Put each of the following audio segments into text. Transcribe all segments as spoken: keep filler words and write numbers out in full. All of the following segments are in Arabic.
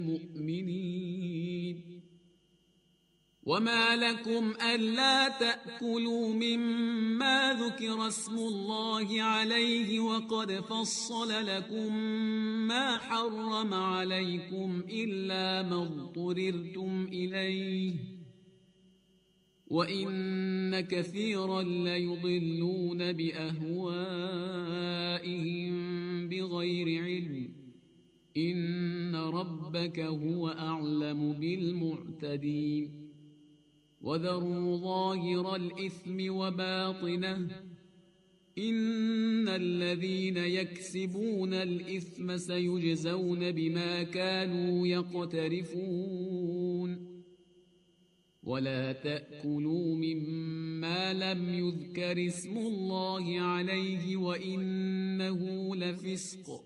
المؤمنين. وما لكم ألا تأكلوا مما ذكر اسم الله عليه وقد فصل لكم ما حرم عليكم إلا ما اضطررتم إليه، وإن كثيرا ليضلون بأهوائهم بغير علم، إن ربك هو أعلم بالمعتدين. وذروا ظاهر الإثم وباطنه، إن الذين يكسبون الإثم سيجزون بما كانوا يقترفون. ولا تأكلوا مما لم يذكر اسم الله عليه وإنه لفسق،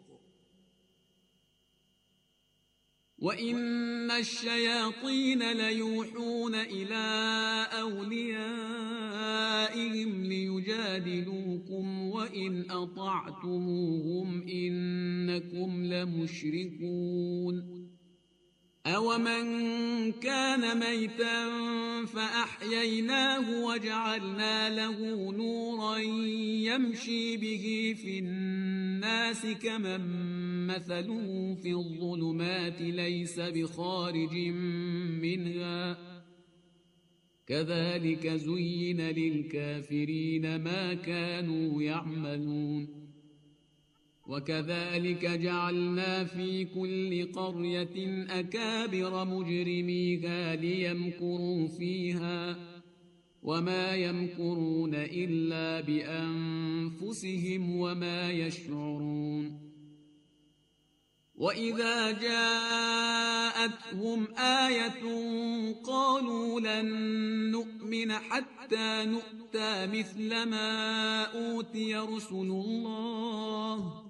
وإن الشياطين ليوحون إلى أوليائهم ليجادلوكم وإن أطعتموهم إنكم لمشركون. أومن كان ميتا فأحييناه وجعلنا له نورا يمشي به في الناس كمن مثله في الظلمات ليس بخارج منها، كذلك زين للكافرين ما كانوا يعملون. وكذلك جعلنا في كل قرية أكابر مجرميها ليمكروا فيها، وما يمكرون إلا بأنفسهم وما يشعرون. وإذا جاءتهم آية قالوا لن نؤمن حتى نؤتى مثل ما أوتي رسل الله،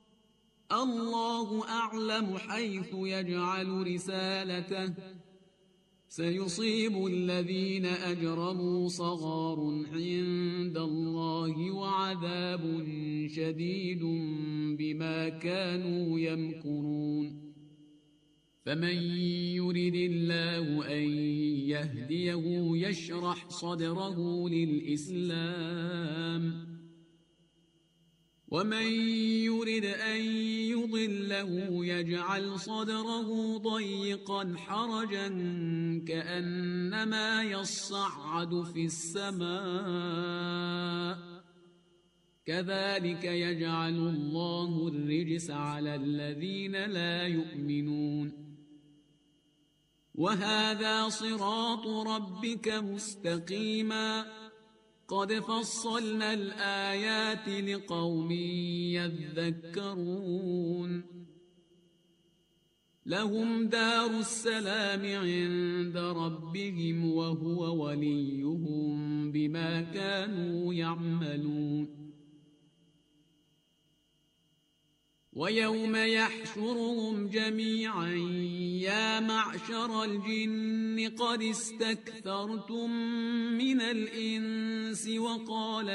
الله أعلم حيث يجعل رسالته، سيصيب الذين أجرموا صغار عند الله وعذاب شديد بما كانوا يمكرون. فمن يرد الله أن يهديه يشرح صدره للإسلام، ومن يرد أن يضله يجعل صدره ضيقا حرجا كأنما يصعد في السماء، كذلك يجعل الله الرجس على الذين لا يؤمنون. وهذا صراط ربك مستقيما، قد فصلنا الآيات لقوم يذكرون. لهم دار السلام عند ربهم وهو وليهم بما كانوا يعملون. ويوم يحشرهم جميعا يا معشر الجن قد استكثرتم من الإنس وقال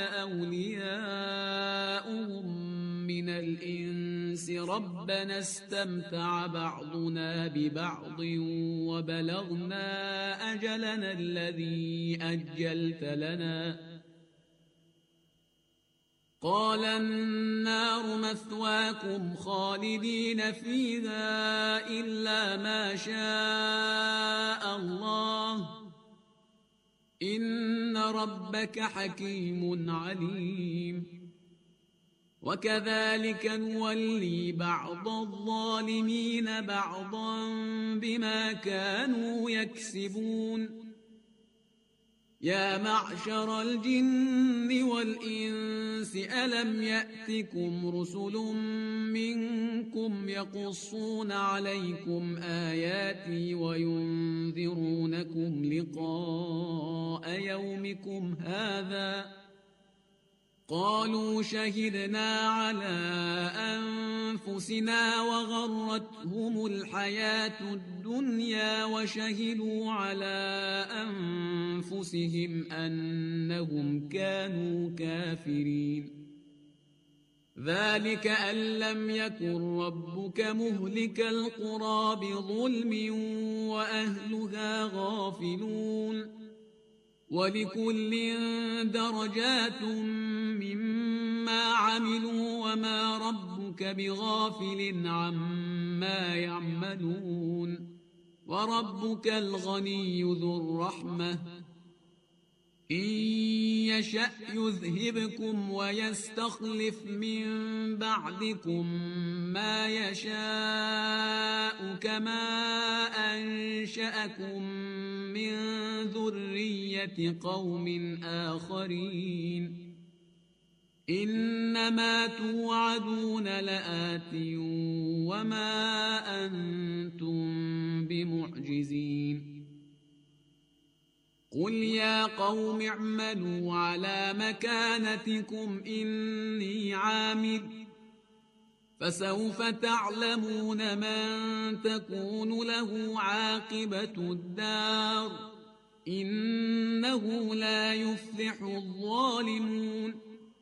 أولياؤهم من الإنس ربنا استمتع بعضنا ببعض وبلغنا أجلنا الذي أجلت لنا، قال النار مثواكم خالدين فيها إلا ما شاء الله، إن ربك حكيم عليم. وكذلك نولي بعض الظالمين بعضا بما كانوا يكسبون. يا معشر الجن والإنس ألم يأتكم رسل منكم يقصون عليكم آياتي وينذرونكم لقاء يومكم هذا؟ قالوا شهدنا على أنفسنا وغرتهم الحياة الدنيا وشهدوا على أنفسهم أنهم كانوا كافرين. ذلك أن لم يكن ربك مهلك القرى بظلم وأهلها غافلون ولكل درجات مما عملوا وما ربك بغافل عما يعملون وربك الغني ذو الرحمة إن يشأ يذهبكم ويستخلف من بعدكم ما يشاء كما أنشأكم من ذرية قوم آخرين إنما توعدون لآت وما أنتم بمعجزين قل يا قوم اعملوا على مكانتكم إني عامل فسوف تعلمون من تكون له عاقبة الدار إنه لا يفلح الظالمون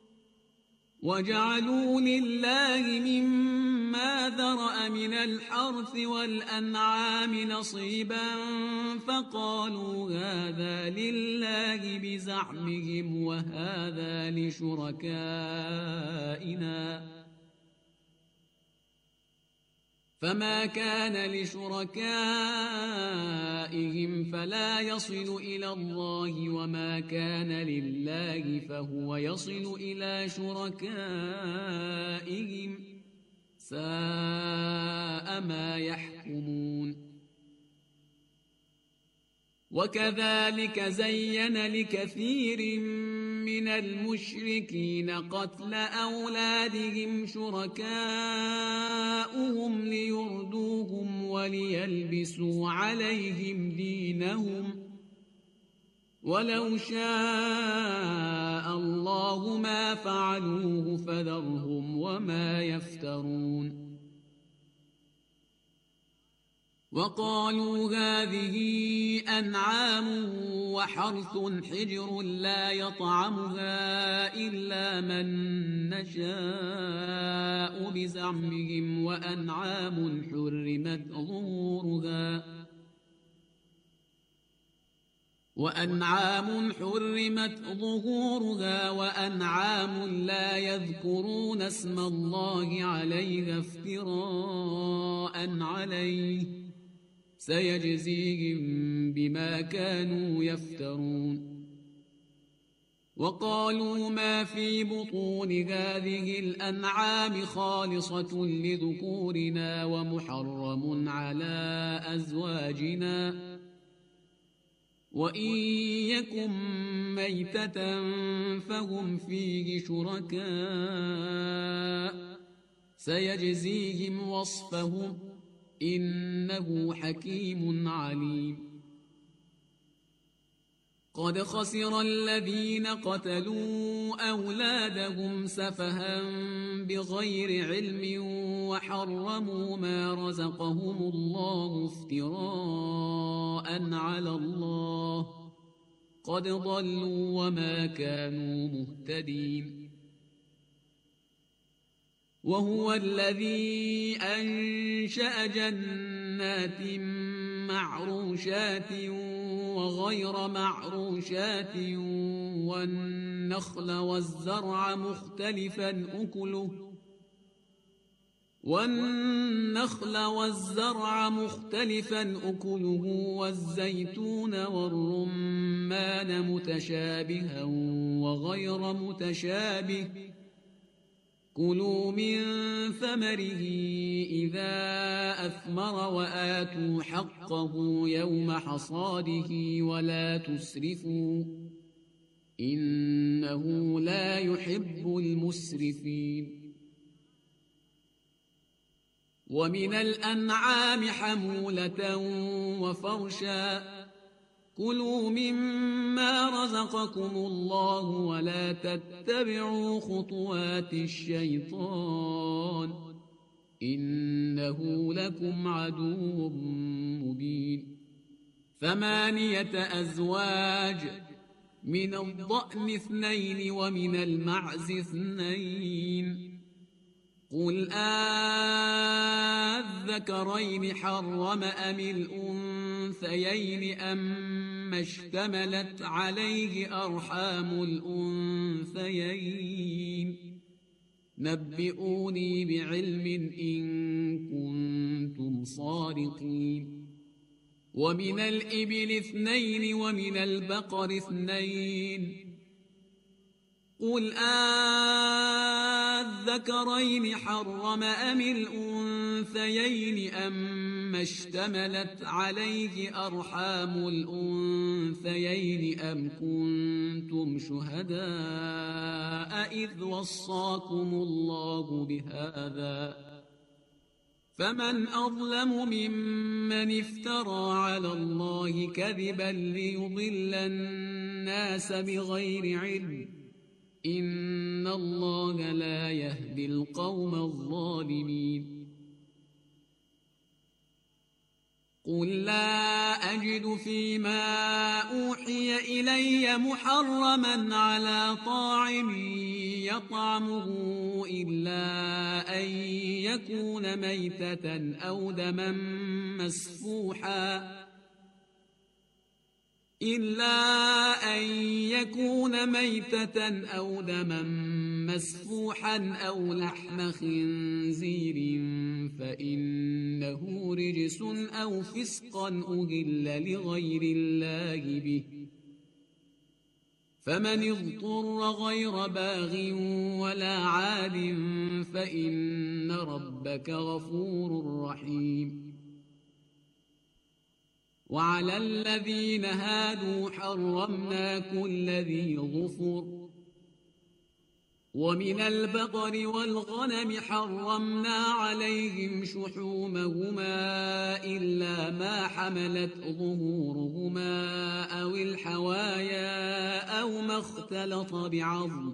وجعلوا لله مما ذرأ من الحرث والأنعام نصيبا فقالوا هذا لله بزعمهم وهذا لشركائنا فما كان لشركائهم فلا يصل إلى الله وما كان لله فهو يصل إلى شركائهم ساء ما يحكمون وكذلك زين لكثير من المشركين قتل أولادهم شركاؤهم ليردوهم وليلبسوا عليهم دينهم ولو شاء الله ما فعلوه فذرهم وما يفترون وقالوا هذه أنعام وحرث حجر لا يطعمها إلا من نشاء بزعمهم وأنعام حرمت ظهورها وأنعام حرمت ظهورها وأنعام لا يذكرون اسم الله عليها افتراء عليه سيجزيهم بما كانوا يفترون وقالوا ما في بطون هذه الأنعام خالصة لذكورنا ومحرم على أزواجنا وإن يكن ميتة فهم فيه شركاء سيجزيهم وصفهم إنه حكيم عليم قد خسر الذين قتلوا أولادهم سفها بغير علم وحرموا ما رزقهم الله افتراء على الله قد ضلوا وما كانوا مهتدين وهو الذي أنشأ جنات معروشات وغير معروشات والنخل والزرع مختلفا أكله والنخل والزرع مختلفا أكله والزيتون والرمان متشابها وغير متشابه كلوا من ثمره إذا أثمر وآتوا حقه يوم حصاده ولا تسرفوا إنه لا يحب المسرفين ومن الأنعام حمولة وفرشا كلوا مما رزقكم الله ولا تتبعوا خطوات الشيطان إنه لكم عدو مبين ثمانية أزواج من الضأن اثنين ومن المعز اثنين قل آذكرين حرم أم الأنثيين أما اشتملت عليه أرحام الأنثيين نبئوني بعلم إن كنتم صادقين ومن الإبل اثنين ومن البقر اثنين قل آذكرين حرم أم الأنثيين أما اشتملت عليه أرحام الأنثيين أم كنتم شهداء إذ وصاكم الله بهذا فمن أظلم ممن افترى على الله كذبا ليضل الناس بغير علم إن الله لا يهدي القوم الظالمين قل لا أجد فيما أوحي إلي محرما على طاعم يطعمه إلا أن يكون ميتة أو دما مسفوحا إلا أن يكون ميتة أو دما مسفوحا أو لحم خنزير فإنه رجس أو فسقا أهل لغير الله به فمن اضطر غير باغ ولا عاد فإن ربك غفور رحيم وعلى الذين هادوا حرمنا كل ذي ظفر ومن البقر والغنم حرمنا عليهم شحومهما إلا ما حملت ظهورهما أو الحوايا أو ما اختلط بعظم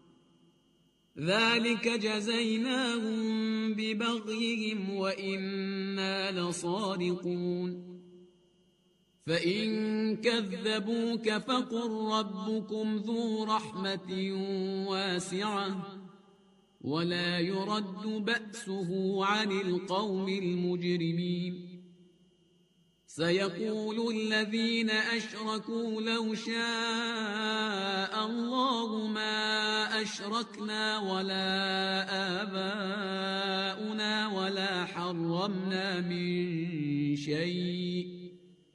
ذلك جزيناهم ببغيهم وإنا لصادقون فإن كذبوك فقل ربكم ذو رحمة واسعة ولا يرد بأسه عن القوم المجرمين سيقول الذين أشركوا لو شاء الله ما أشركنا ولا آباؤنا ولا حرمنا من شيء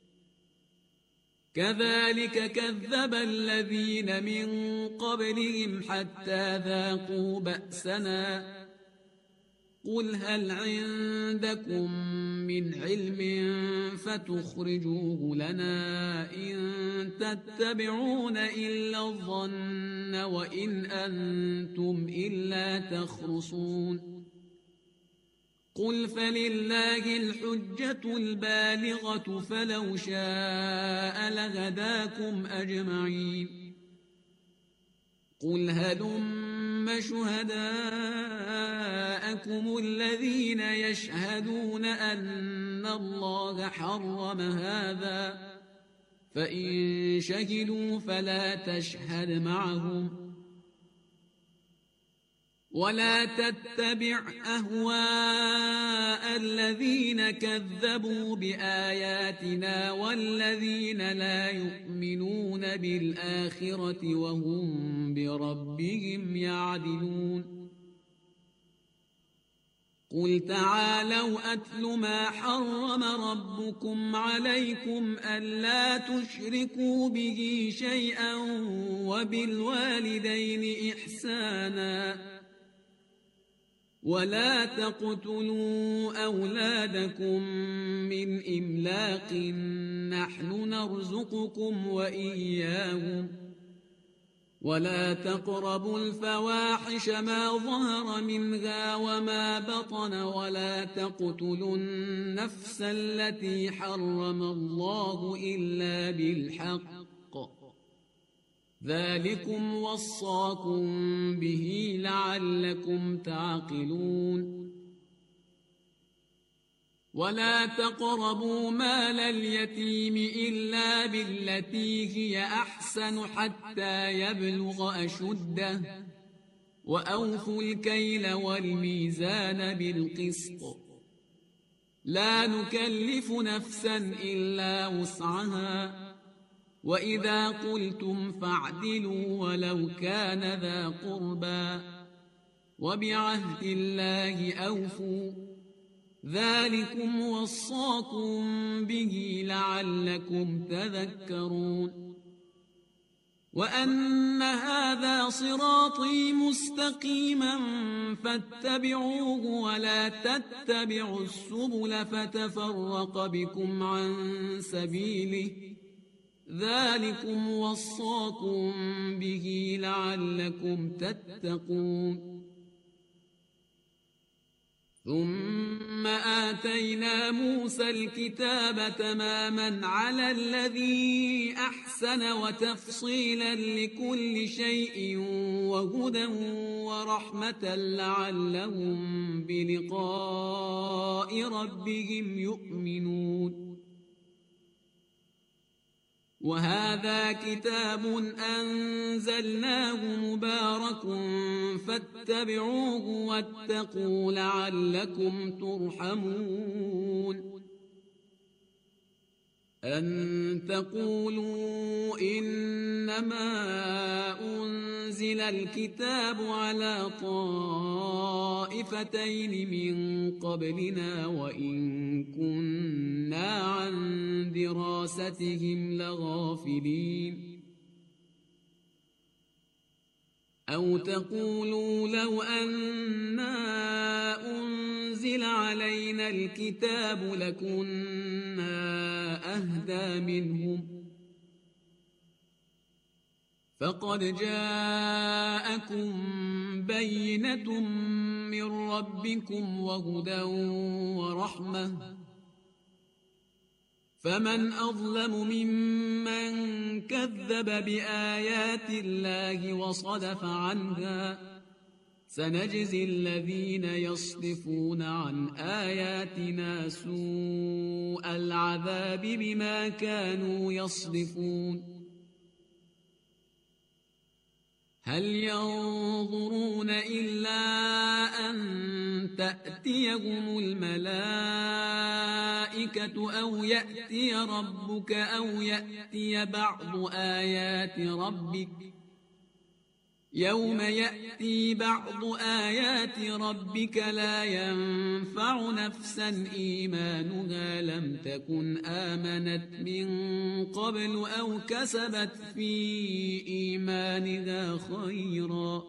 كذلك كذب الذين من قبلهم حتى ذاقوا بأسنا قل هل عندكم من علم فتخرجوه لنا إن تتبعون إلا الظن وإن أنتم إلا تخرصون قل فلله الحجة البالغة فلو شاء لهداكم أجمعين قل هلم شهداءكم الذين يشهدون أن الله حرم هذا فإن شهدوا فلا تشهد معهم ولا تتبع أهواء الذين كذبوا بآياتنا والذين لا يؤمنون بالآخرة وهم بربهم يعدلون قل تعالوا أتل ما حرم ربكم عليكم ألا تشركوا به شيئا وبالوالدين إحسانا ولا تقتلوا أولادكم من إملاق نحن نرزقكم وإياهم ولا تقربوا الفواحش ما ظهر منها وما بطن ولا تقتلوا النفس التي حرم الله إلا بالحق ذلكم وصاكم به لعلكم تعقلون ولا تقربوا مال اليتيم إلا بالتي هي أحسن حتى يبلغ أشده وأوفوا الكيل والميزان بالقسط لا نكلف نفسا إلا وسعها وإذا قلتم فاعدلوا ولو كان ذا قربى وبعهد الله أوفوا ذلكم وصاكم به لعلكم تذكرون وأن هذا صراطي مستقيما فاتبعوه ولا تتبعوا السبل فتفرق بكم عن سبيله ذلكم وصاكم به لعلكم تتقون ثم آتينا موسى الكتاب تماما على الذي أحسن وتفصيلا لكل شيء وهدى ورحمة لعلهم بلقاء ربهم يؤمنون وهذا كتاب أنزلناه مبارك فاتبعوه واتقوا لعلكم ترحمون أن تقولوا إنما أنزل الكتاب على طائفتين من قبلنا وإن كنا عن دراستهم لغافلين أو تقولوا لو أنا أنزل علينا الكتاب لكنا أهدى منهم فقد جاءكم بينة من ربكم وهدى ورحمة فمن أظلم ممن كذب بآيات الله وصدف عنها سنجزي الذين يصدفون عن آياتنا سوء العذاب بما كانوا يصدفون هل ينظرون إلا أن تأتيهم الملائكة أو يأتي ربك أو يأتي بعض آيات ربك يوم يأتي بعض آيات ربك لا ينفع نفسا إيمانها لم تكن آمنت من قبل أو كسبت في إيمانها خيرا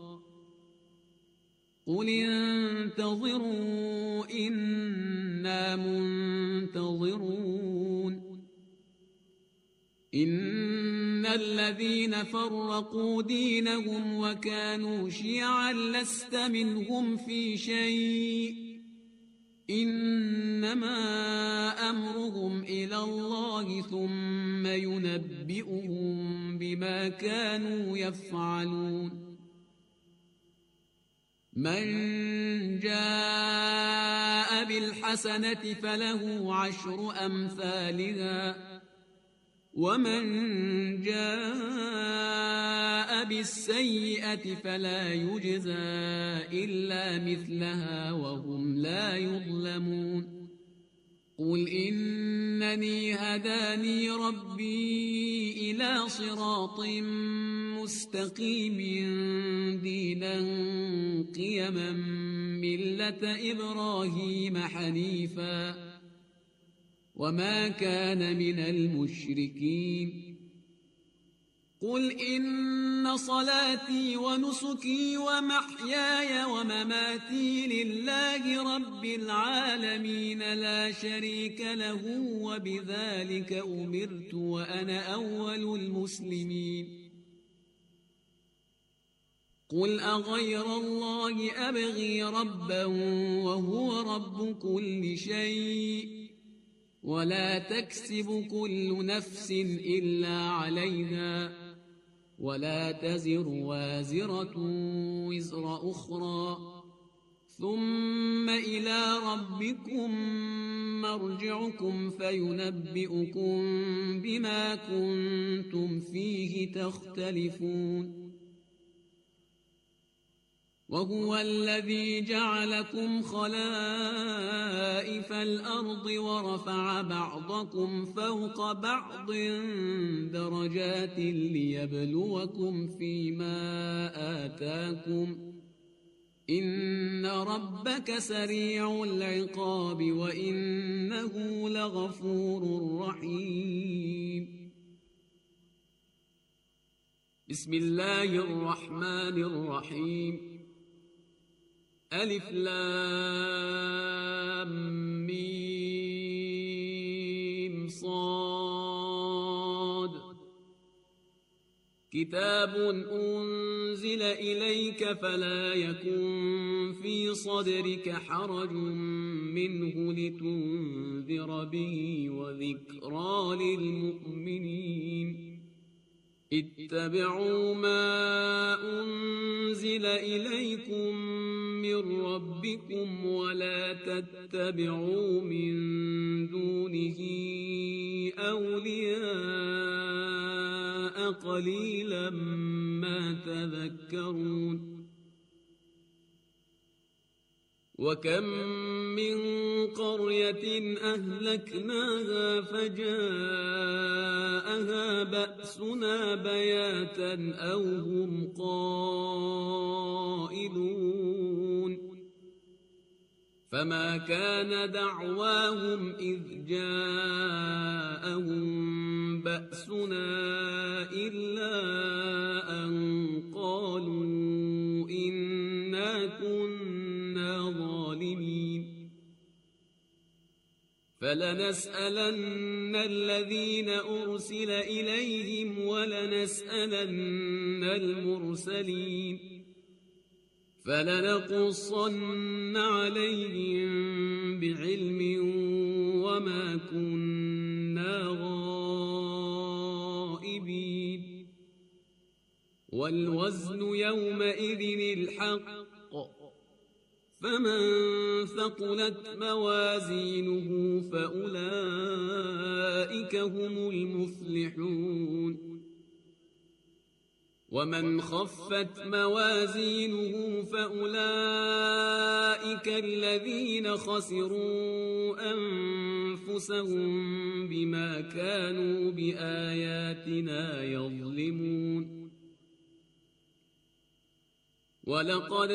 قل انتظروا إنا منتظرون إن الذين فرقوا دينهم وكانوا شيعا لست منهم في شيء إنما أمرهم إلى الله ثم ينبئهم بما كانوا يفعلون من جاء بالحسنة فله عشر أمثالها ومن جاء بالسيئة فلا يجزى إلا مثلها وهم لا يظلمون قل إنني هداني ربي إلى صراط مستقيم دينا قيما ملة إبراهيم حنيفا وما كان من المشركين قل إن صلاتي ونسكي ومحياي ومماتي لله رب العالمين لا شريك له وبذلك أمرت وأنا أول المسلمين قل أغير الله أبغي ربا وهو رب كل شيء ولا تكسب كل نفس إلا عليها ولا تزر وازرة وزر أخرى ثم إلى ربكم مرجعكم فينبئكم بما كنتم فيه تختلفون وهو الذي جعلكم خلائف الأرض ورفع بعضكم فوق بعض درجات ليبلوكم فيما آتاكم إن ربك سريع العقاب وإنه لغفور رحيم. بسم الله الرحمن الرحيم. ألف لام ميم صاد. كتاب أنزل إليك فلا يكن في صدرك حرج منه لتنذر به وذكرى للمؤمنين. اتبعوا ما أنزل إليكم من ربكم ولا تتبعوا من دونه أولياء قليلا ما تذكرون. وكم من قرية أهلكناها فجاءها بأسنا بياتا أو هم قائلون. فما كان دعواهم إذ جاءهم بأسنا إلا أن قالوا إنا كنا ظالمين. فلنسألن الذين أرسل إليهم ولنسألن المرسلين فلنقصن عليهم بعلم وما كنا غائبين. والوزن يومئذ الحق فمن ثقلت موازينه فأولئك هم المفلحون. ومن خفت موازينه فأولئك الذين خسروا أنفسهم بما كانوا بآياتنا يظلمون. ولقد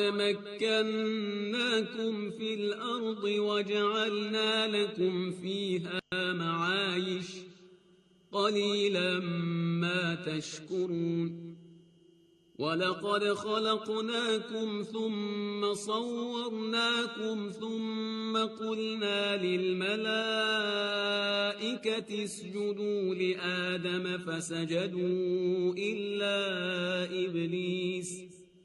مكناكم في الأرض وجعلنا لكم فيها معايش قليلا ما تشكرون. ولقد خلقناكم ثم صورناكم ثم قلنا للملائكة اسجدوا لآدم فسجدوا إلا إبليس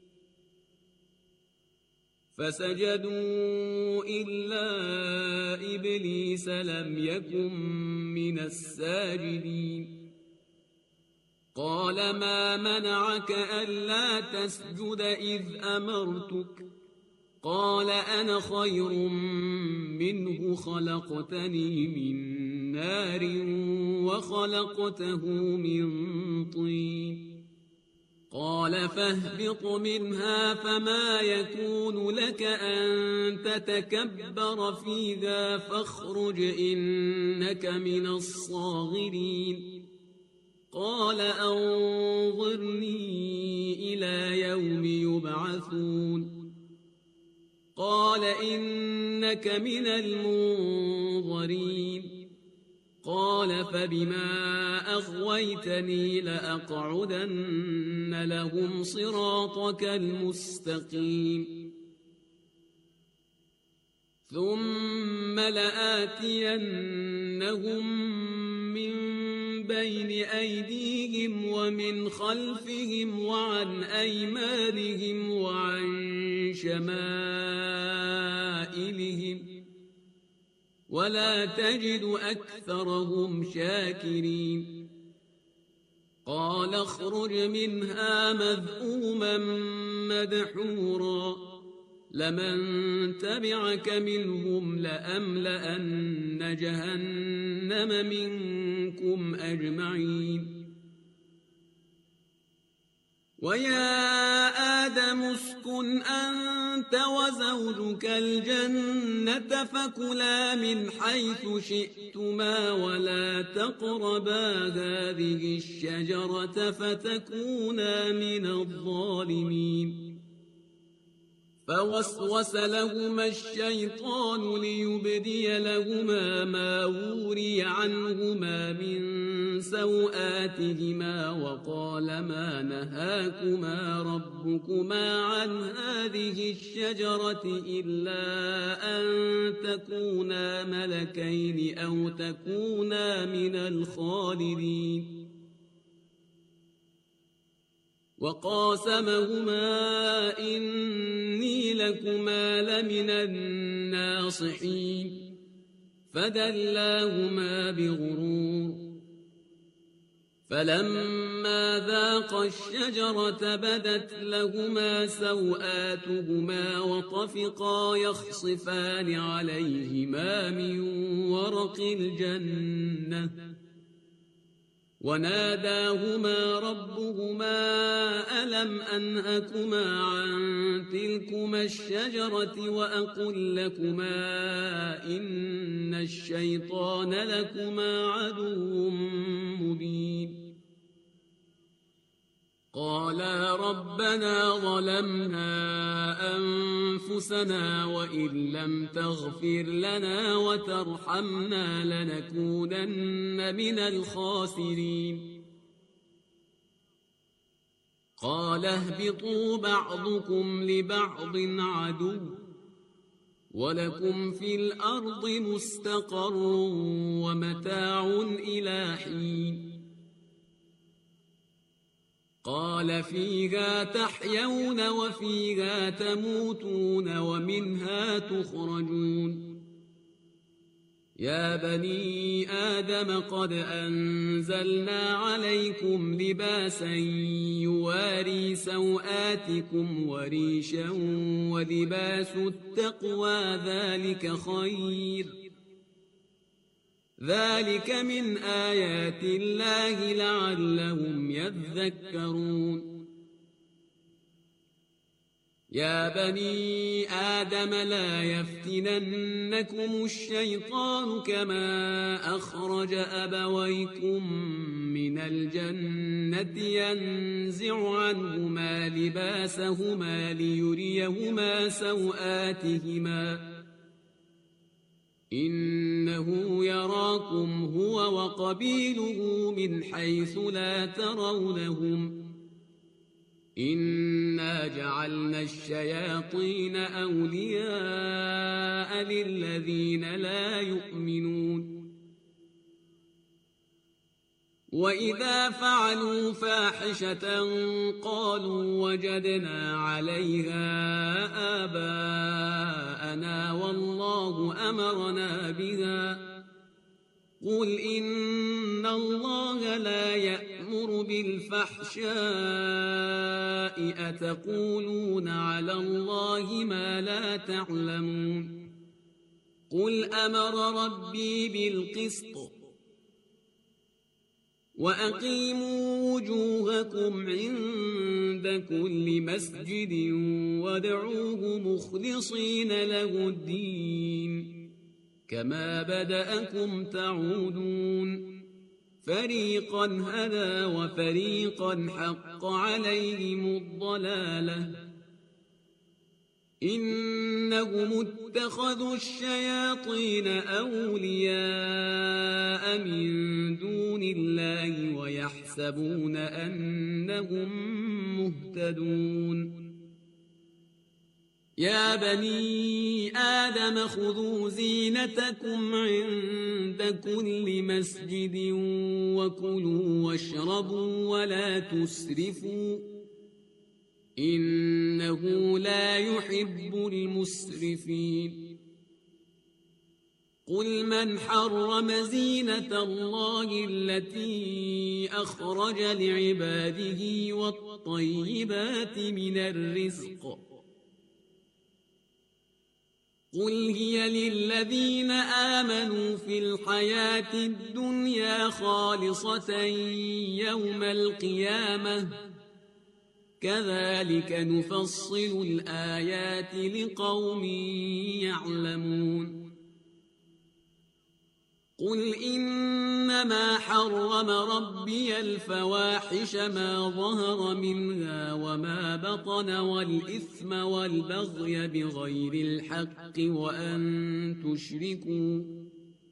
فسجدوا إلا إبليس لم يكن من الساجدين. قال ما منعك ألا تسجد إذ أمرتك؟ قال أنا خير منه خلقتني من نار وخلقته من طين. قال فاهبط منها فما يكون لك أن تتكبر فيها فاخرج إنك من الصاغرين. قال أنظرني إلى يوم يبعثون. قال إنك من المنظرين. قال فبما أغويتني لأقعدن لهم صراطك المستقيم ثم لآتينهم من بين أيديهم ومن خلفهم وعن أيمانهم وعن شمائلهم ولا تجد أكثرهم شاكرين. قال اخرج منها مذءوما مدحورا لمن تبعك منهم لأملأن جهنم منكم أجمعين. ويا آدم اسكن أنت وزوجك الجنة فكلا من حيث شئتما ولا تقربا هذه الشجرة فتكونا من الظالمين فوسوس لهما الشيطان ليبدي لهما ما وري عنهما من سوآتهما وقال ما نهاكما ربكما عن هذه الشجرة إلا أن تكونا ملكين أو تكونا من الخالدين وقاسمهما إني لكما لمن الناصحين فدلاهما بغرور فلما ذاقا الشجرة بدت لهما سوآتهما وطفقا يخصفان عليهما من ورق الجنة وناداهما ربهما ألم أنهكما عن تلكما الشجرة وأقل لكما إن الشيطان لكما عدو مبين قالا ربنا ظلمنا أنفسنا وإن لم تغفر لنا وترحمنا لنكونن من الخاسرين قال اهبطوا بعضكم لبعض عدو ولكم في الأرض مستقر ومتاع إلى حين قال فيها تحيون وفيها تموتون ومنها تخرجون يا بني آدم قد أنزلنا عليكم لباسا يواري سوآتكم وريشا ولباس التقوى ذلك خير ذلك من آيات الله لعلهم يذكرون يا بني آدم لا يفتننكم الشيطان كما أخرج أبويكم من الجنة ينزع عنهما لباسهما ليريهما سوآتهما إنه يراكم هو وقبيله من حيث لا ترونهم إنا جعلنا الشياطين أولياء للذين لا يؤمنون وإذا فعلوا فاحشة قالوا وجدنا عليها آباءنا والله أمرنا بها قل إن الله لا يأمر بالفحشاء أتقولون على الله ما لا تعلمون قل أمر ربي بالقسط وأقيموا وجوهكم عند كل مسجد وادعوه مخلصين له الدين كما بدأكم تعودون فريقا هدى وفريقا حق عليهم الضلالة إنهم اتخذوا الشياطين أولياء من دون الله ويحسبون أنهم مهتدون يا بني آدم خذوا زينتكم عند كل مسجد وكلوا واشربوا ولا تسرفوا إنه لا يحب المسرفين قل من حرم زينة الله التي أخرج لعباده والطيبات من الرزق قل هي للذين آمنوا في الحياة الدنيا خالصة يوم القيامة كذلك نفصل الآيات لقوم يعلمون قل إنما حرم ربي الفواحش ما ظهر منها وما بطن والإثم والبغي بغير الحق وأن تشركوا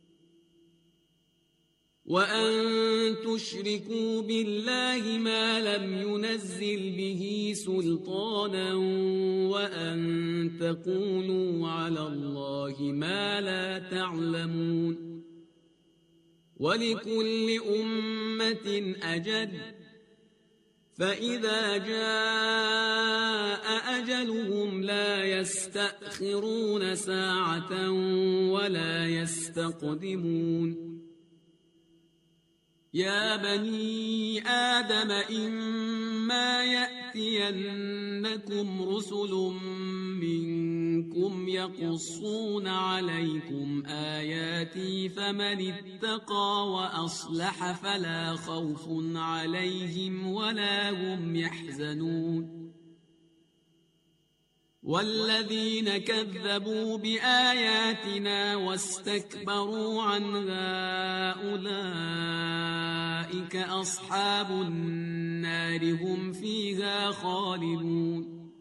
وأن تشركوا بالله ما لم ينزل به سلطانا وأن تقولوا على الله ما لا تعلمون ولكل أمة أجل فإذا جاء أجلهم لا يستأخرون ساعة ولا يستقدمون يا بني آدم إما يأتينكم رسل منكم يقصون عليكم آياتي فمن اتقى وأصلح فلا خوف عليهم ولا هم يحزنون والذين كذبوا بآياتنا واستكبروا عنها أولئك أصحاب النار هم فيها خالدون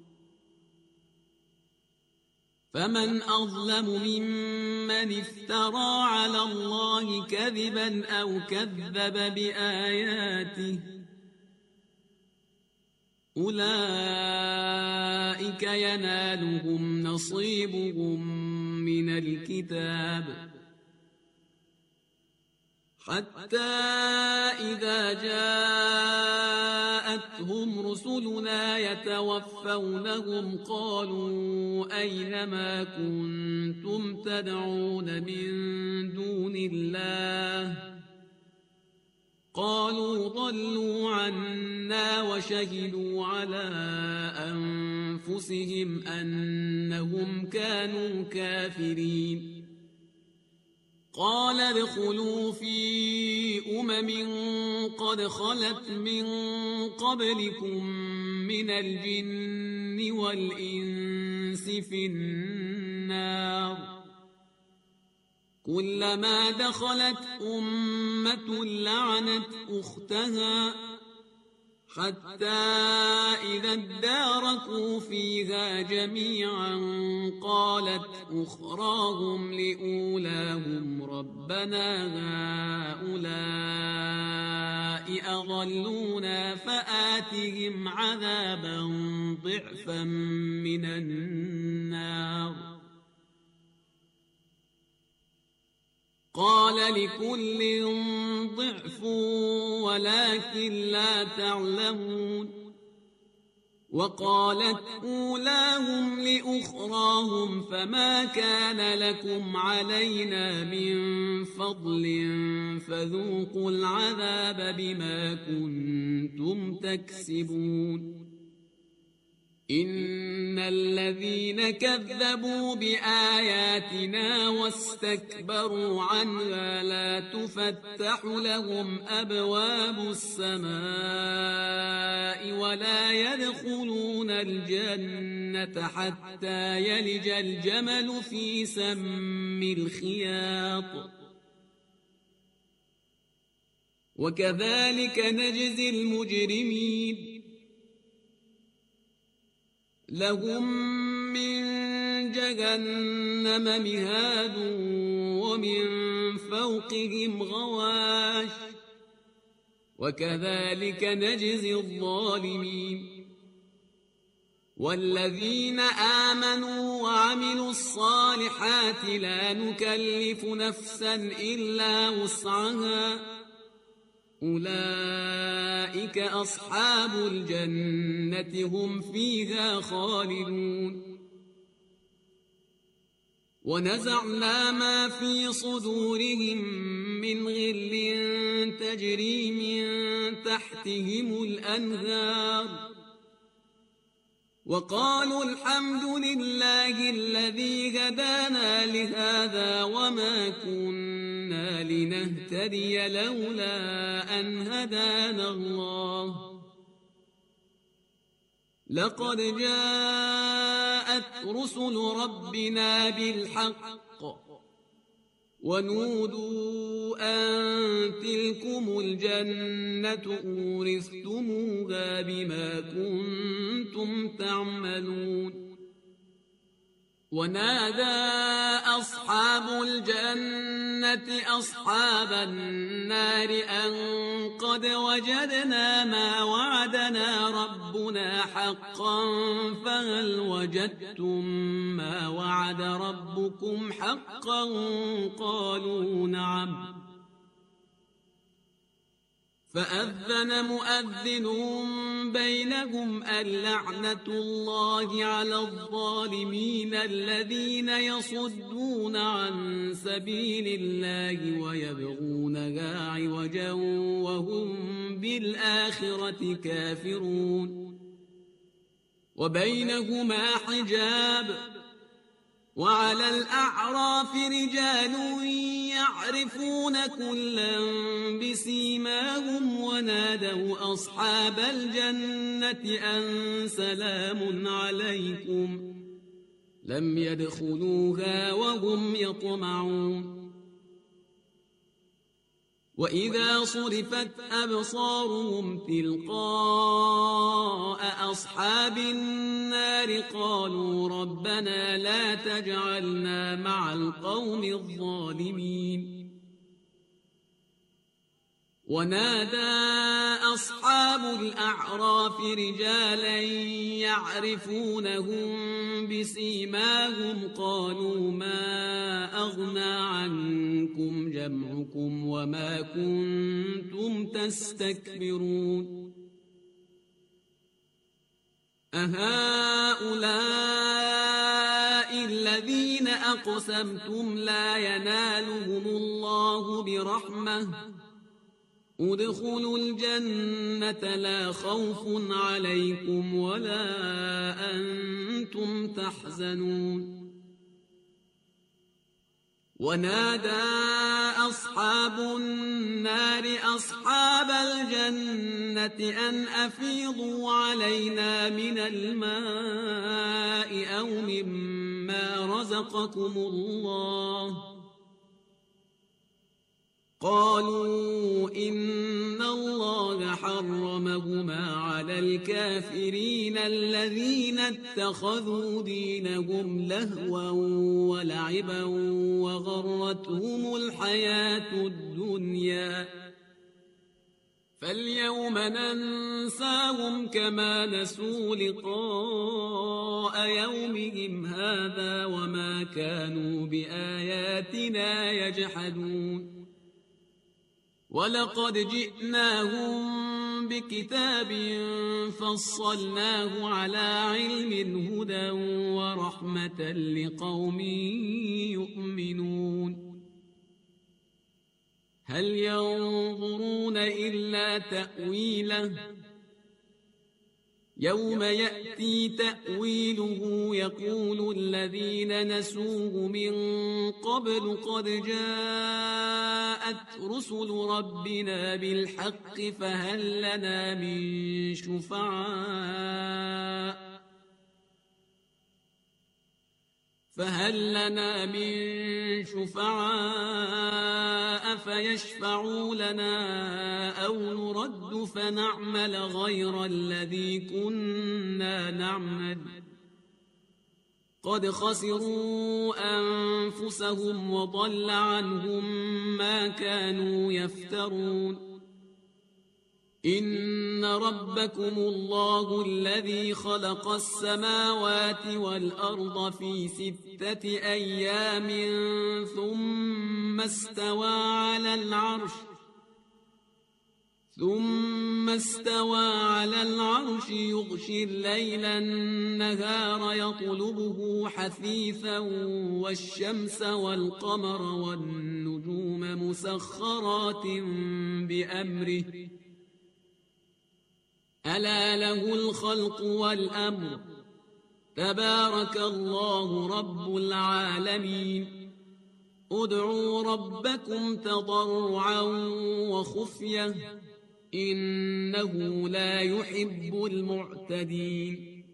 فمن أظلم ممن افترى على الله كذبا أو كذب بآياته أولئك ينالهم نصيبهم من الكتاب حتى إذا جاءتهم رسلنا يتوفونهم قالوا أين ما كنتم تدعون من دون الله قالوا ضلوا عنا وشهدوا على أنفسهم أنهم كانوا كافرين قال ادخلوا في أمم قد خلت من قبلكم من الجن والإنس في النار كلما دخلت أمة لعنت أختها حتى إذا اداركوا فيها جميعا قالت أخراهم لأولاهم ربنا هؤلاء أضلونا فآتهم عذابا ضعفا من النار قال لكل ضعف ولكن لا تعلمون وقالت أولاهم لأخراهم فما كان لكم علينا من فضل فذوقوا العذاب بما كنتم تكسبون إن الذين كذبوا بآياتنا واستكبروا عنها لا تفتح لهم أبواب السماء ولا يدخلون الجنة حتى يلج الجمل في سم الخياط وكذلك نجزي المجرمين لهم من جهنم مهاد ومن فوقهم غواش وكذلك نجزي الظالمين والذين آمنوا وعملوا الصالحات لا نكلف نفسا إلا وسعها أولئك أصحاب الجنة هم فيها خالدون ونزعنا ما في صدورهم من غل تجري من تحتهم الأنهار وقالوا الحمد لله الذي هدانا لهذا وما كنا لنهتدي لولا أن هدانا الله لقد جاءت رسل ربنا بالحق ونودوا أن تلكم الجنة أورثتموها بما كنتم تعملون ونادى أصحاب الجنة أصحاب النار أن قد وجدنا ما وعدنا ربنا حقا فهل وجدتم ما وعد ربكم حقا قالوا نعم فأذن مؤذن بينهم اللعنة الله على الظالمين الذين يصدون عن سبيل الله ويبغونها عوجا وهم بالآخرة كافرون وبينهما حجاب وعلى الأعراف رجال يعرفون كلا بسيماهم ونادوا أصحاب الجنة أن سلام عليكم لم يدخلوها وهم يطمعون وإذا صرفت أبصارهم تلقاء أصحاب النار قالوا ربنا لا تجعلنا مع القوم الظالمين ونادى أصحاب الأعراف رجالا يعرفونهم بسيماهم قالوا ما أغنى عنكم جمعكم وما كنتم تستكبرون أهؤلاء الذين أقسمتم لا ينالهم الله برحمة ادخلوا الجنة لا خوف عليكم ولا أنتم تحزنون ونادى أصحاب النار أصحاب الجنة أن أفيضوا علينا من الماء أو مما رزقكم الله قالوا إن الله حرمهما على الكافرين الذين اتخذوا دينهم لهوا ولعبا وغرتهم الحياة الدنيا فاليوم ننساهم كما نسوا لقاء يومهم هذا وما كانوا بآياتنا يجحدون ولقد جئناهم بكتاب فصلناه على علم هدى ورحمة لقوم يؤمنون هل ينظرون إلا تأويله يوم يأتي تأويله يقول الذين نسوه من قبل قد جاءت رسل ربنا بالحق فهل لنا من شفعاء فهل لنا من شفعاء فيشفعوا لنا أو نرد فنعمل غير الذي كنا نعمل قد خسروا أنفسهم وضل عنهم ما كانوا يفترون إن ربكم الله الذي خلق السماوات والأرض في ستة أيام ثم استوى على العرش ثم استوى على العرش يغشي الليل النهار يطلبه حثيثا والشمس والقمر والنجوم مسخرات بأمره ألا له الخلق والأمر تبارك الله رب العالمين ادعوا ربكم تضرعا وخفية إنه لا يحب المعتدين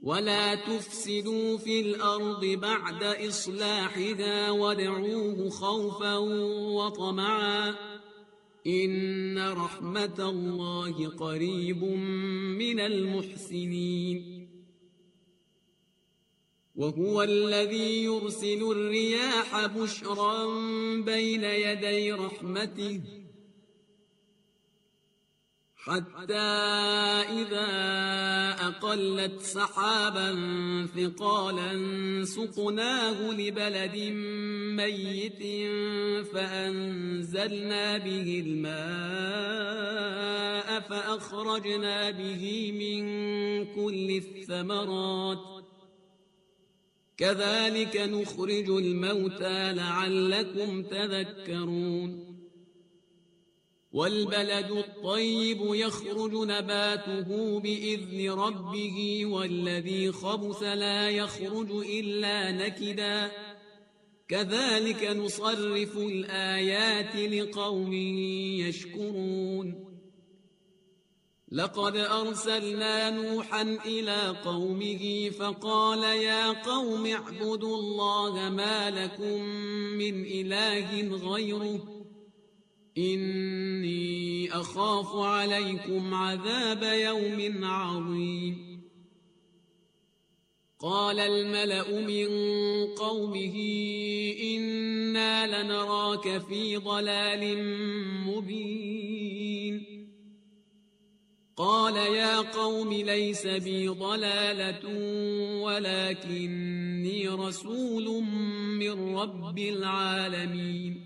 ولا تفسدوا في الأرض بعد إصلاحها وادعوه خوفا وطمعا إن رحمة الله قريب من المحسنين وهو الذي يرسل الرياح بشرا بين يدي رحمته حتى إذا أقلت سحابا ثقالا سقناه لبلد ميت فأنزلنا به الماء فأخرجنا به من كل الثمرات كذلك نخرج الموتى لعلكم تذكرون والبلد الطيب يخرج نباته بإذن ربه والذي خبث لا يخرج إلا نكدا كذلك نصرف الآيات لقوم يشكرون لقد أرسلنا نوحا إلى قومه فقال يا قوم اعبدوا الله ما لكم من إله غيره إني أخاف عليكم عذاب يوم عظيم قال الملأ من قومه إنا لنراك في ضلال مبين قال يا قوم ليس بي ضلالة ولكني رسول من رب العالمين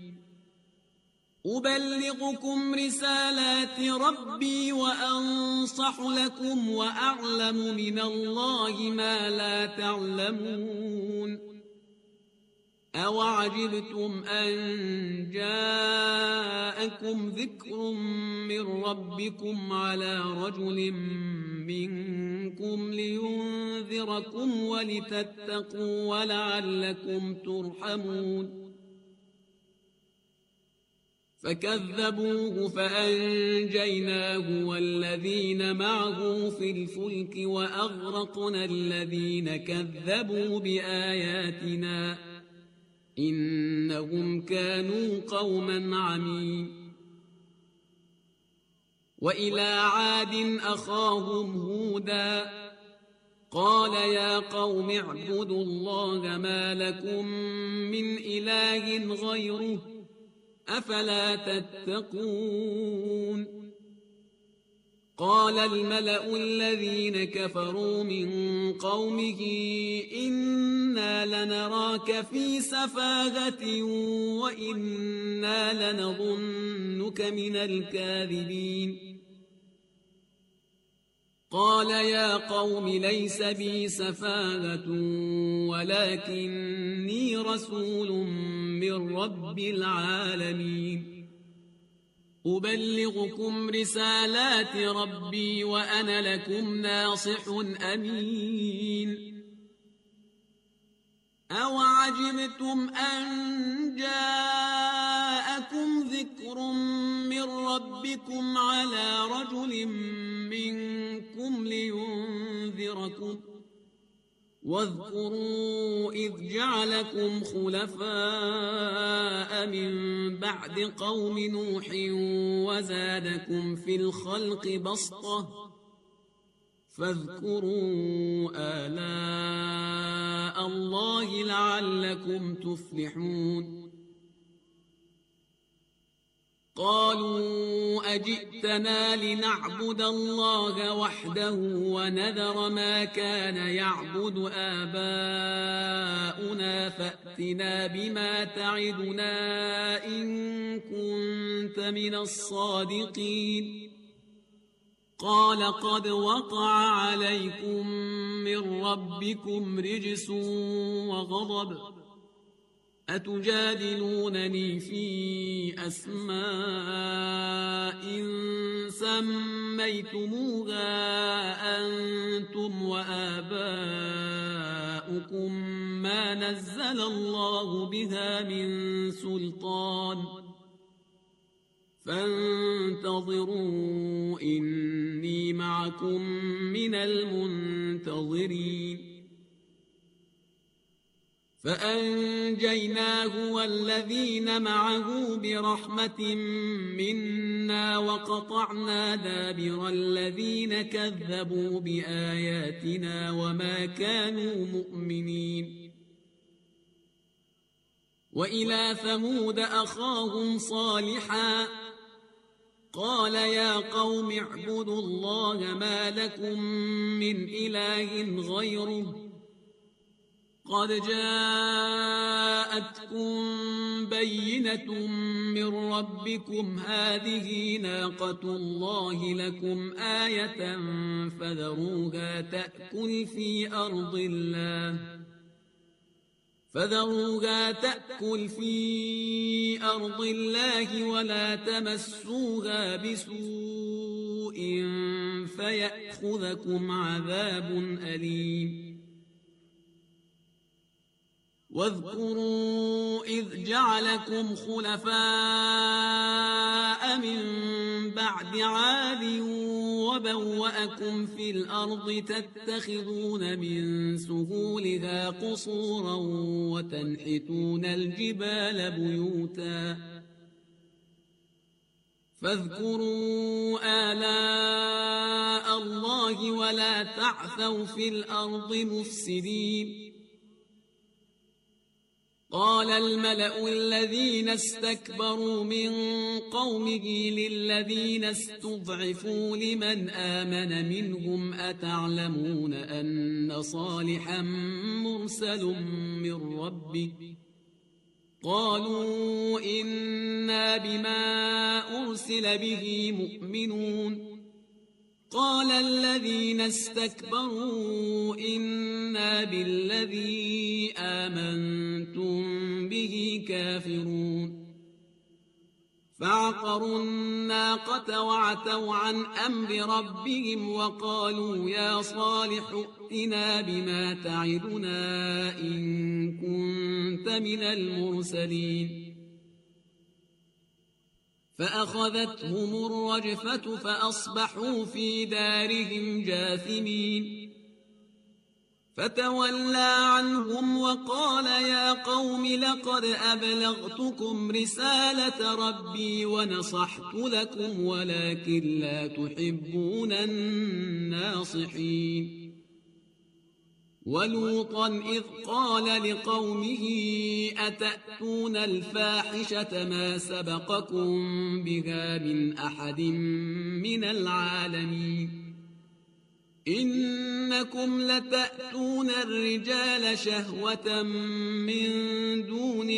أبلغكم رسالات ربي وأنصح لكم وأعلم من الله ما لا تعلمون أوعجبتم أن جاءكم ذكر من ربكم على رجل منكم لينذركم ولتتقوا ولعلكم ترحمون فكذبوه فأنجيناه والذين معه في الفلك وأغرقنا الذين كذبوا بآياتنا إنهم كانوا قوما عمين وإلى عاد أخاهم هودا قال يا قوم اعبدوا الله ما لكم من إله غيره أفلا تتقون قال الملأ الذين كفروا من قومه إنا لنراك في سفاهة وإنا لنظنك من الكاذبين قال يا قوم ليس بي سفاهة ولكني رسول من رب العالمين أبلغكم رسالات ربي وأنا لكم ناصح أمين أوعجبتم أن جاءكم ذكر من ربكم على رجل منكم لينذركم واذكروا إذ جعلكم خلفاء من بعد قوم نوح وزادكم في الخلق بسطة فاذكروا آلاء الله لعلكم تفلحون قالوا أجئتنا لنعبد الله وحده ونذر ما كان يعبد آباؤنا فأتنا بما تعدنا إن كنت من الصادقين قال قد وقع عليكم من ربكم رجس وغضب أتجادلونني في أسماء سميتموها أنتم وآباؤكم ما نزل الله بها من سلطان فانتظروا إني معكم معكم من المنتظرين فأنجيناه والذين معه برحمة منا وقطعنا دابر الذين كذبوا بآياتنا وما كانوا مؤمنين وإلى ثمود أخاهم صالحا قال يا قوم اعبدوا الله ما لكم من إله غيره قد جاءتكم بينة من ربكم هذه ناقة الله لكم آية فذروها تأكل في أرض الله فذروها تأكل في أرض الله ولا تمسوها بسوء فيأخذكم عذاب أليم واذكروا إذ جعلكم خلفاء من بعد عاد وبوأكم في الأرض تتخذون من سهولها قصورا وتنحتون الجبال بيوتا فاذكروا آلاء الله ولا تعثوا في الأرض مفسدين قال الملأ الذين استكبروا من قومه للذين استضعفوا لمن آمن منهم أتعلمون أن صالحا مرسل من ربه قالوا إنا بما أرسل به مؤمنون قال الذين استكبروا إنا بالذي آمنتم به كافرون فعقروا الناقة وعتوا عن أمر ربهم وقالوا يا صالح ائتنا بما تعدنا إن كنت من المرسلين فأخذتهم الرجفة فأصبحوا في دارهم جاثمين فتولى عنهم وقال يا قوم لقد أبلغتكم رسالة ربي ونصحت لكم ولكن لا تحبون الناصحين ولوطا إذ قال لقومه أتأتون الفاحشة ما سبقكم بها من أحد من العالمين إنكم لتأتون الرجال شهوة من دون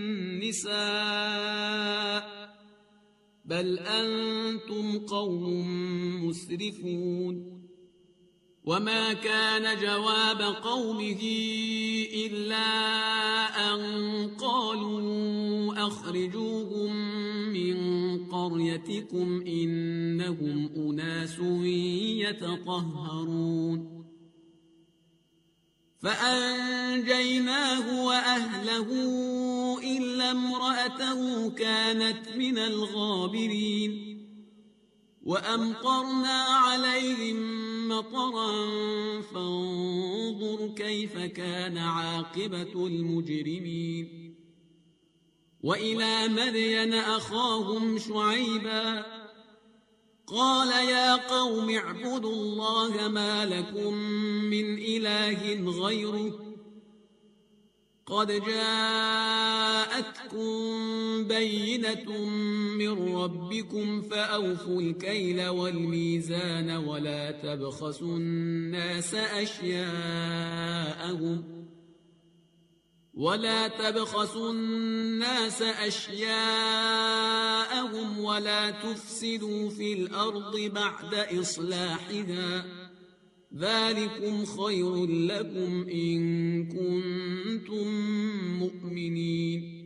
النساء بل أنتم قوم مسرفون وما كان جواب قومه إلا أن قالوا أخرجوهم من قريتكم إنهم أناس يتطهرون فأنجيناه وأهله إلا امرأته كانت من الغابرين وأمطرنا عليهم مطرا فانظر كيف كان عاقبة المجرمين وإلى مدين أخاهم شعيبا قال يا قوم اعبدوا الله ما لكم من إله غيره قد جاءتكم بينة من ربكم فأوفوا الكيل والميزان ولا تبخسوا الناس أشياءهم ولا تبخسوا الناس أشياءهم ولا تفسدوا في الأرض بعد إصلاحها ذلكم خير لكم إن كنتم مؤمنين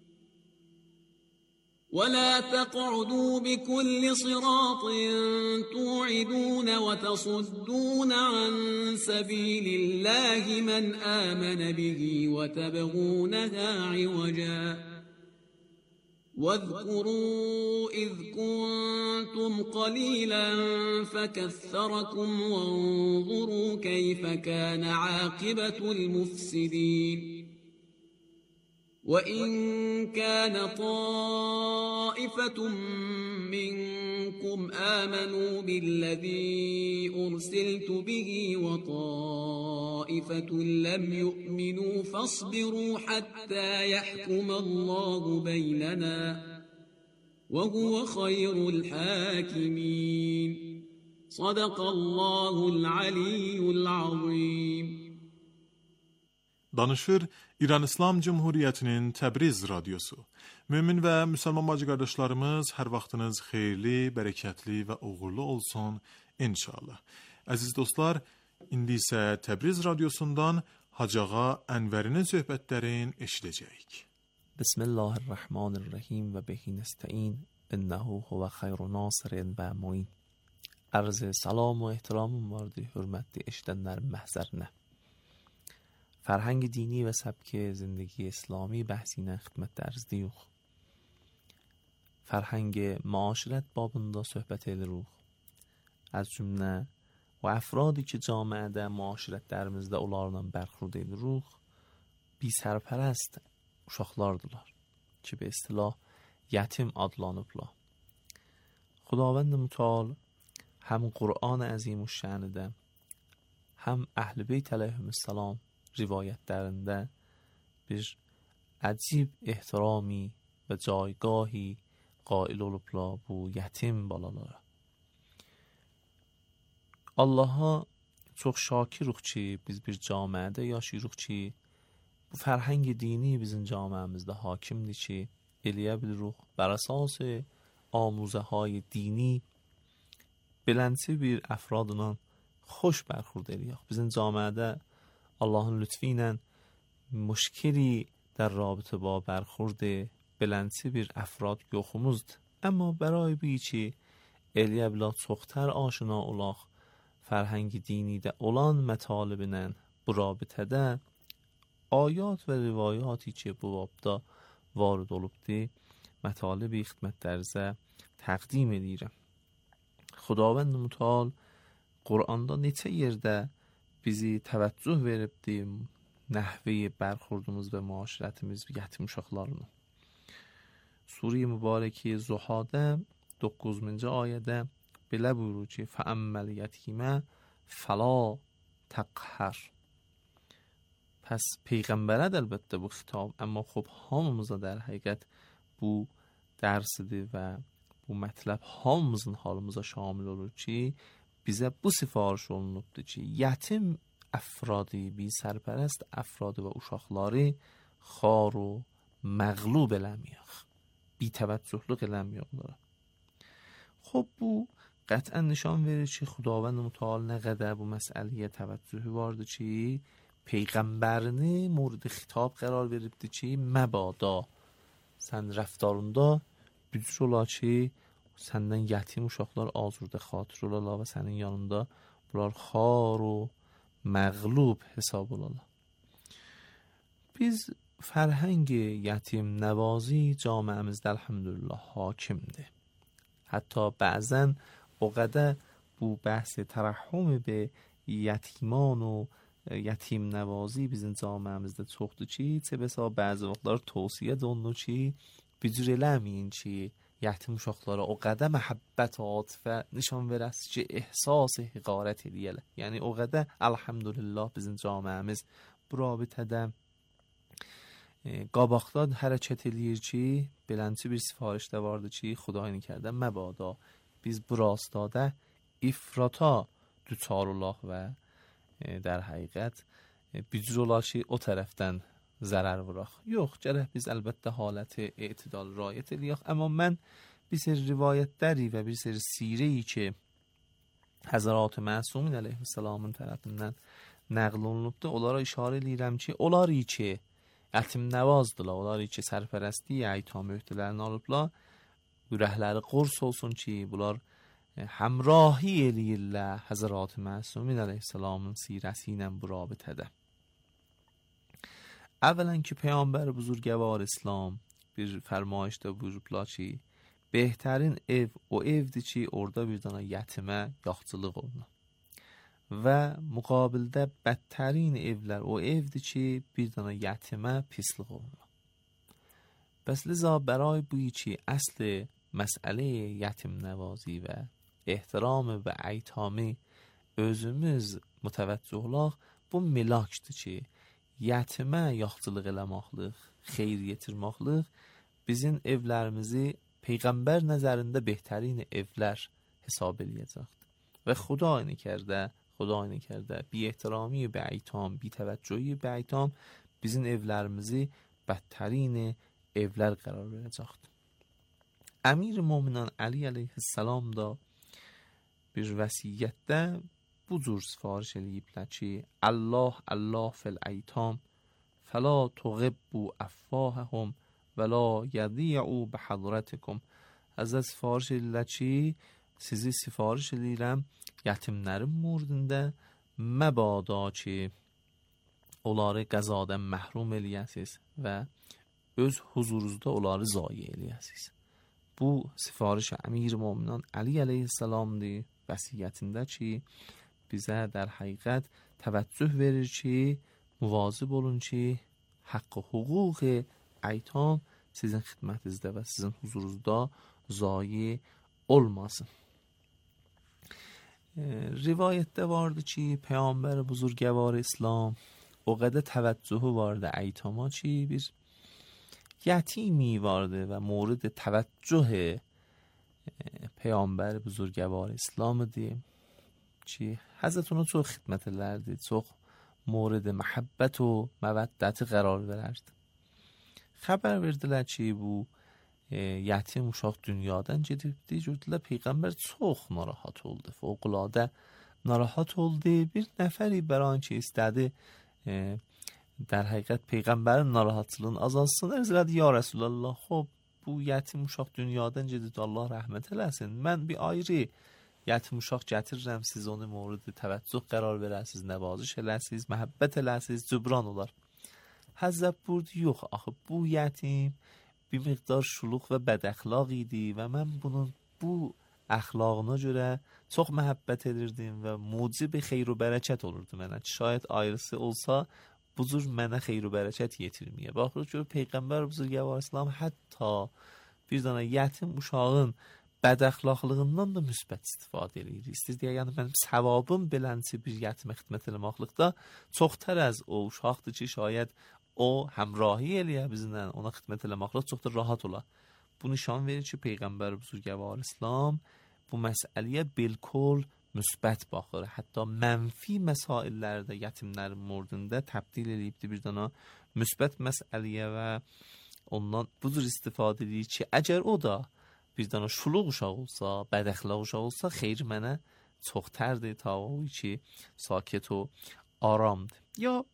ولا تقعدوا بكل صراط توعدون وتصدون عن سبيل الله من آمن به وتبغونها عوجا واذكروا إذ كنتم قليلا فكثركم وانظروا كيف كان عاقبة المفسدين وإن كان طائفة منكم آمنوا بالذي أرسلت به وطائفة لم يؤمنوا فاصبروا حتى يحكم الله بيننا وهو خير الحاكمين. صدق الله العلي العظيم. Danışır İran İslam Cumhuriyyətinin Təbriz radiosu. Mümin və müsəlman bacı qardaşlarımız, hər vaxtınız xeyirli, bərəkətli və uğurlu olsun inşallah. Əziz dostlar, indi isə Təbriz radiosundan Hacı Ağa Ənvərinin söhbətlərini eşidəcəyik. Bismillahirrahmanirrahim və bihi nesta'in innehu huve xeyru nasirin və muin. Arz salam و احترامım vardı hürmetli eşidənlərin məhzərinə. فرهنگ دینی و سبک زندگی اسلامی بحثینə xidmətdə ərzliyik. فرهنگ معاشرت babında söhbət edirik. از cümlə و افرادی که جامعه معاشرətlərimizdə onlarla bərxurd edirik, bir sərpərəst uşaqlardılar ki, به اصطلاح یتیم adlanıblar. خداوند متعال هم قرآن عظیم الشأن'də, هم اهل بیت علیهم السلام rivayətlərində bir əcib ehtirami və caygahi qail olublar bu yetim balalara. Allaha çox şakiruq ki, biz bir camiədə yaşayırıq ki, bu fərhəng dini bizim camiəmizdə hakimdir ki, eləyə bilirik bər əsas amuzəهای dini beləncə bir əfradla xoş bərxurd eləyək. Bizim camiədə Allahın lütfi ilə müşkili در رابطه با برخورد بلندی bir افراد yoxumuzdur. Amma برای bu ki eləyə bilər çoxtər aşina olaq فرهنگ dinidə olan mətaliblə bu rabitədə ayat və rivayati ki bu babda varid olubdur mətalibi xidmətlərinizə təqdim edirəm. Xudavənd mütəal Qur'anda neçə yerdə bizi təvəccüh veribdir nəhvi bərxurdumuz və müaşirətimiz yetim uşaqlarına. Sure-i mübarəki Zuhadə doqquzuncu ayədə belə buyurur ki: "Fəəmməl yetimə fəla təqhər." Pəs peyğəmbərə də əlbəttə bu xitab, amma xub hamımıza در həqiqət bu dərsidir və bu mətləb hamımızın halımıza şamil olur ki, bizə bu sifariş olunubdur ki, yetim افرادی بی سرپرست افراد و uşaqları خار و مغلوب eləməyək, بی توجهلıq eləməyək onlara. خب bu qətlən nişan verir ki, Xudavənd mütəal nə qədər bu məsələyə təvəccühü vardı ki, peyğəmbərini mورد xitab qərar veribdi ki, məbada sən rəftarında bücür ola ki, səndən yetim uşaqlar azurda xatir olarlar və sənin yanında bunlar xar و مغلوب حساب olarlar. Biz فرهنگ یتیم نوازی جامعemizdə elhamdülillah hakimdir. حتی بعضن اوقده bu بحث ترحم به یتیمان و یتیم نوازی bizim جامعemizdə çoxdur ki, çə bəsa bəzi vaxtlar tövsiyə olunur ki, bücür eləməyin ki, yetim uşaqlara o qədər məhəbbət və atifə nişan verəsiz ki, ehsas hiqarət eləyələr. Yəni o qədər elhamdülillah bizim camiəmiz bu rabitədə e, qabaqdan hərəkət eləyir ki, beləncə bir sifariş də vardı ki, Xudayın kərdə məbada biz bu rastada ifrata düçar olaq və e, در həqiqət e, bücür olaq ki, o tərəfdən zarar vuraq. Yox, gərək biz əlbəttə haləti etidal rayət eləyək. Amma mən bir seri rivayətləri və bir seri sireyi ki Həzrat Məsum əleyhissalamın tərəfindən nəql olunubdur, onlara işarə edirəm ki, onları ki yetim nəvazdılar, onları ki sərpərəstliyi aytam öhdələrini alıblar, ürəkləri qurs olsun ki, bunlar həmrahi eləyirlər Həzrat Məsum əleyhissalamın sirəsi ilə bu rabitədə. اولا که پیامبر بزرگوار اسلام bir fərmayişdə buyurublar ki, behtarin ev o evdir ki, orada bir dana yetimə yaxçılıq olunur. Və müqabildə bədtərin evlər o evdir ki, bir dana yetimə pislik olunur. Bəs liza برای بویی ki, اصل مسئله yetim نوازی və ehtiram və eytami özümüz mütəvəccüh olaq, bu milakdır ki, yetimə yaxçılıq eləmaqlıq, xeyir yetirmaqlıq bizim evlərimizi Peyğəmbər nəzərində behtarin evlər hesab eləyəcəkdir. Və Xudayını کرده Xudayını کرده bi ehtirami və eytam, bi təvəccühü və eytam bizim evlərimizi bədtərin evlər qərar verəcəkdir. Əmir Möminin Əli əleyhissalam da bir vəsiyyətdə bu cür sifariş eləyiblər ki, Allah Allah fil eytam فلا تغبوا افواههم ولا يضيعوا بحضرتكم. Həzrət sifariş edirlər ki, sizi sifariş edirəm yetimlərin murdində məbada ki, onları qəzadan məhrum eləyəsiniz və öz huzurunuzda onları zayi eləyəsiniz. Bu sifariş Əmir Möminin Əli əleyhissalamdır vəsiyyətində ki, bizə در həqiqət təvəccüh verir ki, muvazib olun ki, haqq hüquq eytam sizin xidmətinizdə və sizin huzurunuzda zayi olmasın. E, rivayətdə vardı ki, Peyğəmbər buzurgəvar İslam o qədər təvəccühü vardı eytama ki, bir yetimi vardı və mورد təvəccüh e, Peyğəmbər buzurgəvar İslam idi ki, Həzrət ona çox xidmət elərdi, çox مورد محبت و مودت قرار verərdi. Xəbər verdilər ki, bu e, yetim uşaq dünyadan gedibdi. Gördülər Peyğəmbər çox narahat oldu. Fövqəladə narahat oldu. Bir nəfəri bəran ki, istədi e, در həqiqət Peyğəmbərin narahatlığını azalsın. Ərz elədi, ya Rəsulallah, xub, bu yetim uşaq dünyadan gedibdi, Allah rəhmət eləsin. Mən bir ayrı yetim uşaq gətirirəm, siz onu mورد təvəccüh qərar verəsiniz, nəvaziş eləsiniz, məhəbbət eləsiniz, cübran olar. Həzrət buyurdu, yox, axı bu yetim bir miqdar şuluq və bədəxlaq idi və mən bunun bu əxlaqına görə çox məhəbbət edirdim və mucib xeyr və bərəkət olurdu mənə ki, şayət ayrısı olsa bu cür mənə xeyr və bərəkət yetirməyə. Baxırıq ki, Peyğəmbər buzurgəvar İslam hətta bir dənə yetim uşağın bədəxlaqlığından da müsbət istifadə edir. İstəyir, yəni mənim savabım belənçi bir yetimə xidmət eləməklikdə çoxtər az o uşaqdır ki, şayət o həmrahi eləyə bizlə, ona xidmət eləməklə çox da rahat ola. Bu nişan verir ki, Peyğəmbər buzurgəvar İslam bu məsələyə bilkul müsbət baxır. Hətta mənfi məsaillərdə yetimlərin murdində təbdil eləyibdi bir dana müsbət məsələyə və ondan bu cür istifadə edir ki, əgər o da bir dana şuluq uşaq olsa, bədəxlaq uşaq olsa, xeyr mənə çox tərdir ta o ki, sakit و آرامdır. یا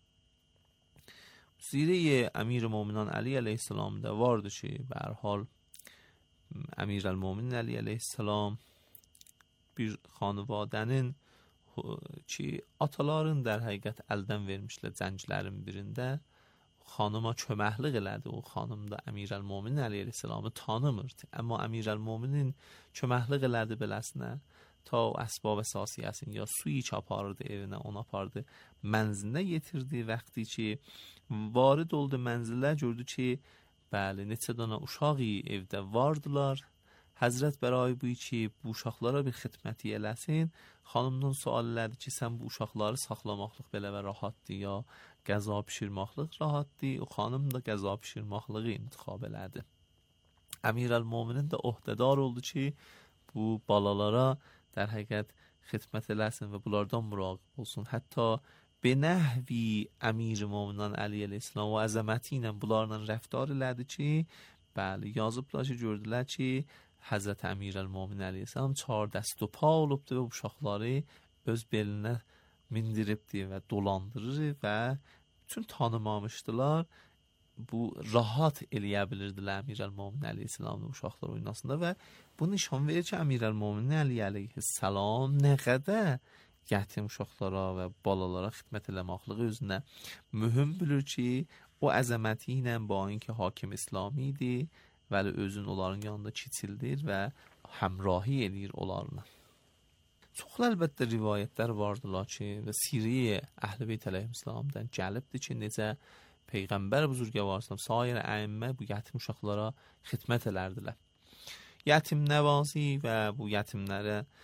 سیره امیر مومنان علی علیه السلام da vardı ki, به هر حال امیر المومنین علی علیه السلام bir xanıvadənin ki, ataların در həqiqət əldən vermişlər cənglərin birində xanıma köməklik elədi. O xanım da Əmir əl-Möminin əleyhissalamı tanımırdı. Amma Əmir əl-Möminin köməklik elədi beləsinə ta o əsbab əsasiyyəsini ya suyu çapardı evinə, ona apardı, mənzilinə yetirdi. Vaxtı ki varid oldu mənzilə, gördü ki, bəli, neçə dana uşağı evdə vardılar. Həzrət bəray bu ki, bu uşaqlara bir xidməti eləsin. Xanımdan sual elədi ki, sən bu uşaqları saxlamaqlıq belə və rahatdır ya qəza pişirmaqlıq rahatdır. O xanım da qəza pişirmaqlığı intixab elədi. Əmir əl-Möminin də ohdədar oldu ki, bu balalara در həqiqət xidmət eləsin və bunlardan muraqib olsun. Hətta benəhvi Əmir Möminin Əli əleyhissalam və əzəməti ilə bunlarla rəftar elədi ki, bəli, yazıblar ki, gördülər ki, Həzrət Əmir əl-Möminin əleyhissalam çar dəst و pa olubdur və bu uşaqları öz belinə mindiribdir və dolandırır və bütün tanımamışdılar. Bu rahat eləyə bilirdilər Əmir əl-Möminin əleyhissalamın uşaqlar oynasında və bu nişan verir ki, Əmir əl-Möminin Əli əleyhissalam nə qədər yetim uşaqlara və balalara xidmət eləməkliyi özünə mühüm bilir ki, o əzəməti ilə ba اینکه hakim İslami idi, vəli özün onların yanında kiçildir və həmrahi edir onlarla. Çoxlu əlbəttə rivayətlər vardılar ki, və sirriyə Əhl-i Beyt əleyhissalamdan gəlibdir ki, necə Peyğəmbər buzurgəvar sair əimmə bu yetim uşaqlara xidmət edərdilər. Yetim nəvazi və bu yetimlərə